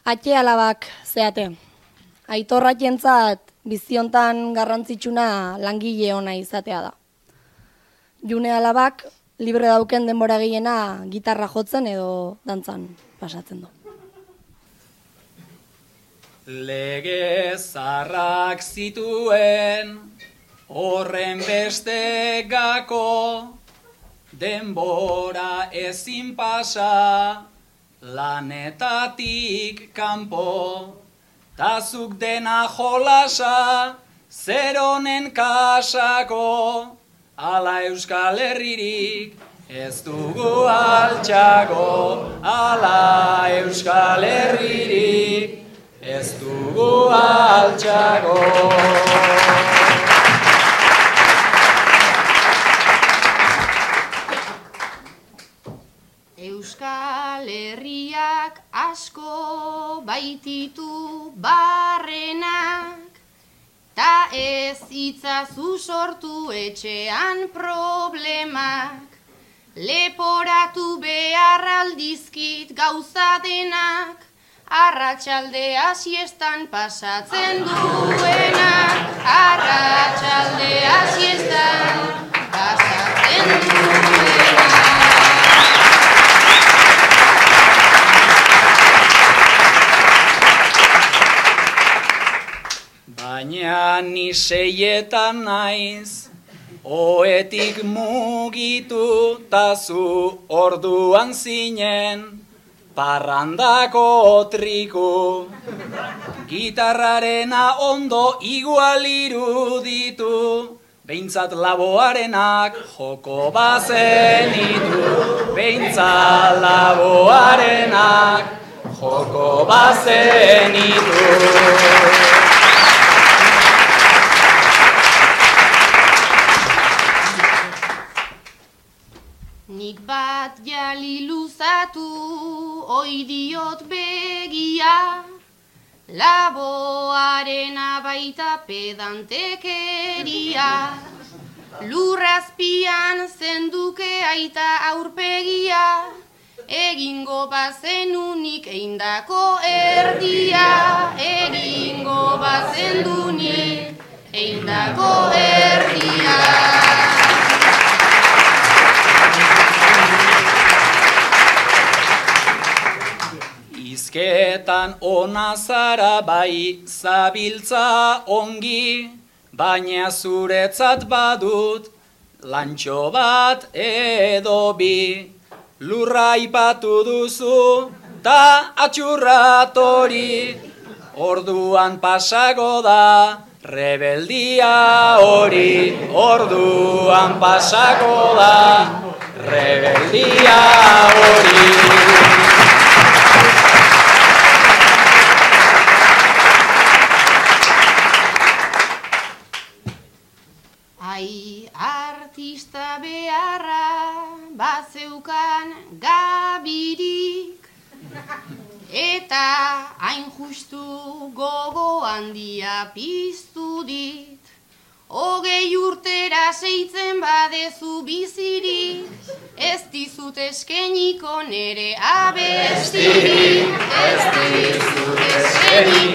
Atxe alabak zeate. Aitor atientzat biziontan garrantzitsuna langile ona izatea da. June alabak libre dauken denbora gehiena gitarra jotzen edo dantzan pasatzen du. Lege zarrak zituen horren beste gako, denbora ezin pasa lanetatik kanpo, tazuk dena jolasa zer honen kasako, ala Euskal Herririk ez dugu altxako, ala Euskal Herririk ez dugu altxako. Euskal Herriak asko baititu barrenak, ta ez itzazu sortu etxean problemak, leporatu behar aldizkit gauza denak, arratsaldea siestan pasatzen duenak, arratsaldea siestan pasatzen duenak. Baina ni seietan naiz, oetik mugitu, tazu orduan zinen, parrandako triku. Gitarrarena ondo igual iruditu, behintzat laboarenak joko bazenitu, behintzat laboarenak joko bazenitu. Nik bat jali luzatu, oi diot begia, laboarena baita pedantekeria. Lurrazpian zenduke aita aurpegia, egingo bazenunik eindako erdia, egingo bazenunik eindako erdia. Izketan ona zara bai zabiltza ongi, baina zuretzat badut lantxo bat edo bi. Lurra ipatu duzu ta atxurratori, orduan pasago da rebeldia hori, orduan pasago da rebeldia hori. Ai, artista beharra bazeukan gabirik, eta hain justu gogo handia piztu dit. 20 urtera seitzen badezu bizirik, ez dizut eskeniko nere abestirik, ez dizut eskeniko